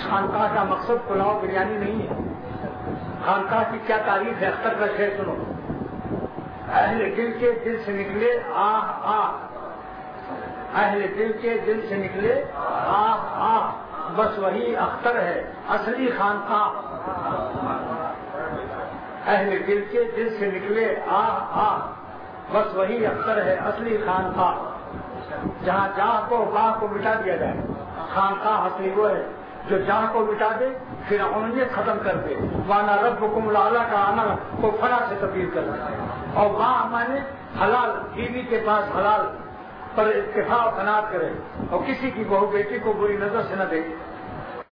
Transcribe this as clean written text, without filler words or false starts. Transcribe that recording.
इस खानकाह का मकसद पुलाव बिरयानी नहीं है। खानकाह की क्या तारीफ है, अख्तर का शेर सुनो। अहले दिल के दिल से निकले आह आह, अहले दिल के दिल से निकले आह आह, बस वही अख्तर है असली खानकाह। अहले दिल के दिल से निकले आह आह, बस वही अख्तर है असली खानकाह। जहाँ जाह को बाह को मिटा दिया जाए, खानकाह असली वो है जो जाह को मिटा दे, फिर उन्हें खत्म कर दे। वाना रब्बुकुम लाला का आना को फना से तब्दील कर दे। और बाह माने हलाल, बीवी के पास हलाल पर इत्तेफाक कनात करे और किसी की बहू बेटी को बुरी नजर से न दे।